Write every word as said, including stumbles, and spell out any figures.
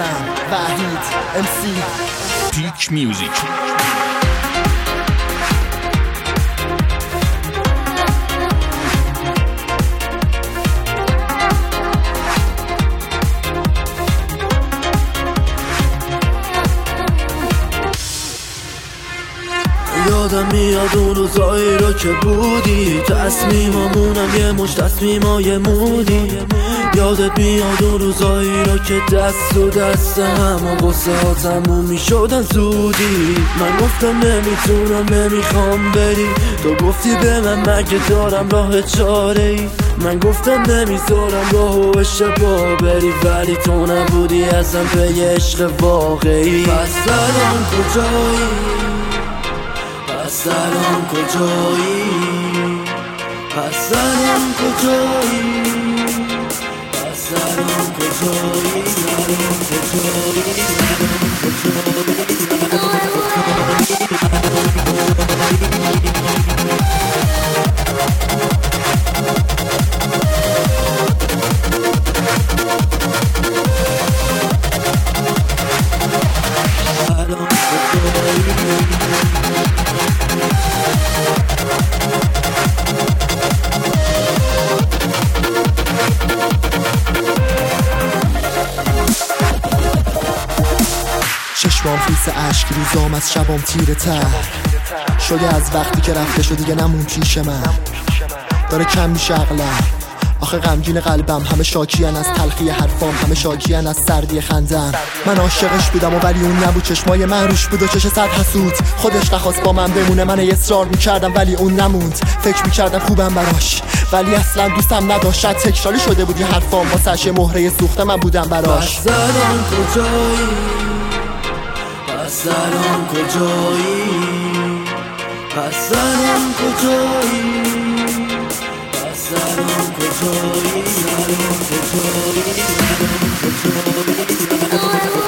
خودم وحید ام سی پیک میوزیک. یادم میاد اون روزایی رو که بودی، تصمیمامونم یه مش تصمیمای مودی. یادت میاد اون روزایی رو که دست و دست هم و غصه ها تموم میشدن زودی. من گفتم نمیتونم نمیخوام بری، تو گفتی به من مگه دارم راه چاره ای. من گفتم نمیذارم راهو اشتباه بری، ولی تو نبودی ازم به عشق واقعی. پس الان کجایی؟ پس الان کجایی؟ پس الان کجایی؟ پس الان کجایی؟ الان کجایی؟ چشمام خیس عشق، روزام از شبام تیره تر شده از وقتی که رفته شد دیگه نمون پیش من. داره کم میشه عقلم، آخه غمگین قلبم. همه شاکیان از تلخی حرفام، همه شاکیان از سردی خندم. من عاشقش بودم و ولی اون نبود، چشمای من روش بود و چش صد حسود. خودش نخواست با من بمونه، من اصرار میکردم ولی اون نموند. فکر میکردم خوبم براش ولی اصلا دوستم نداشت. شاید تکراری شده بودی حرفام، واسش مهره سوخته من بودم براش. پس الان کجایی؟ پس الان کجایی؟ پس الان کجایی؟ پس الان کجایی؟ الان کجایی؟ الان کجایی؟